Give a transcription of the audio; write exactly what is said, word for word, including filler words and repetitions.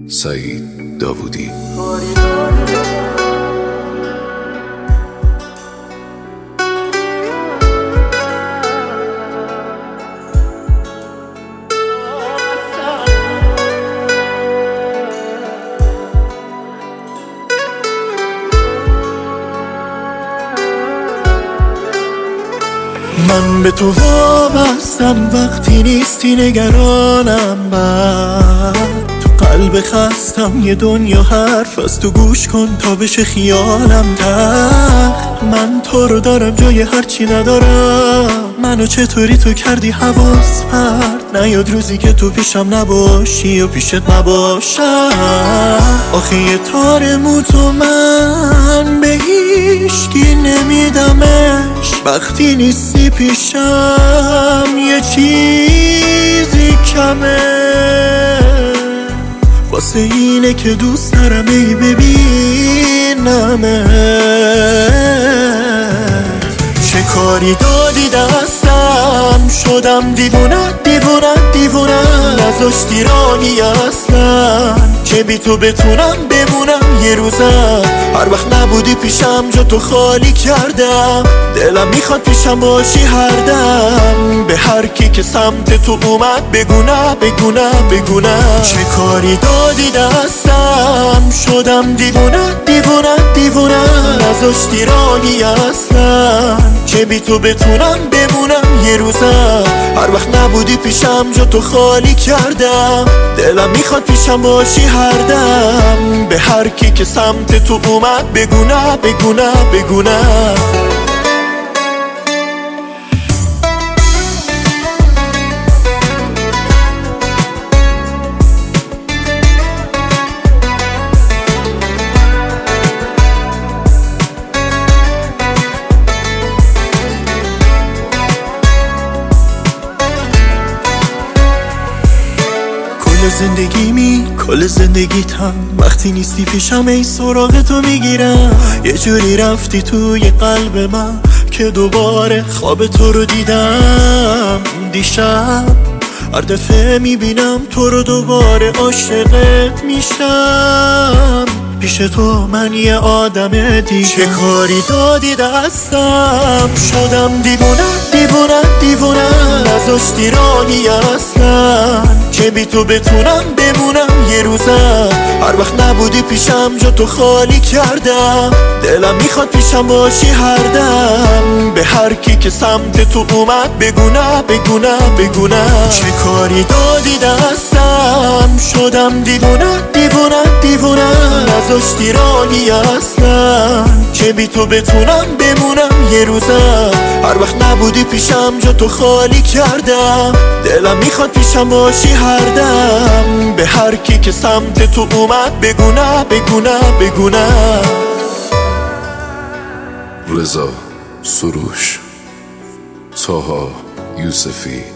سعید داوودی. من به تو وابستم وقتی نیستی نگرانم، بعد تو قلب خستم یه دنیا حرف از تو گوش کن تا بشه خیالم تخت. من تو رو دارم جای هرچی ندارم، منو چطوری تو کردی حواس پرد. نیاد روزی که تو پیشم نباشی و پیشت نباشم. آخه یه تار مو تو من به هیشکی نمیدمش، وقتی نیستی پیشم یه چیزی کمه. واسه اینه که دوست دارم ای ببینمه. چه کاری دادی دستم، شدم دیوونه دیوونه دیوونه. نذاشتی راهی اصلا که بی تو بتونم بمونم یه روزم. هر وقت نبودی پیشم جا تو خالی کردم، دلم میخواد پیشم باشی هر دم. به هر کی که سمت تو اومد بگونه بگونه بگونه. چه کاری دادی دستم، شدم دیوونه دیوونه دیوونه. نذاشتی راهی اصلا که بی تو بتونم بمونم یه روزم. هر وقت نبودی پیشم جا تو خالی کردم، دلم میخواد پیشم باشی هر دم. به هر کی که سمت تو اومد بگونه بگونه بگونه. کل زندگیمی کل زندگیتم، وقتی نیستی پیشم ای سراغ تو میگیرم. یه جوری رفتی توی قلب من که دوباره خواب تو رو دیدم. دیشب هر دفعه میبینم تو رو دوباره عاشقت میشم. پیش تو من یه آدم دیگه. چه کاری دادی دستم، شدم دیوونه دیوونه دیوونه. نذاشتی راهی اصلا که بی تو بتونم بمونم یه روزم. هر وقت نبودی پیشم جا تو خالی کردم، دلم میخواد پیشم باشی هر دم. به هر کی که سمت تو اومد بگونه بگونه بگونه. چه کاری دادی دستم، شدم دیوونه دیوونه دیوونه. نذاشتی راهی اصلا که بی تو بتونم بمونم یه روزم. هر وقت نبودی پیشم جا تو خالی کردم، دلم میخواد پیشم باشی هر دم. به هر کی که سمت تو اومد بگونه بگونه بگونه. رضا سروش، طاها یوسفی.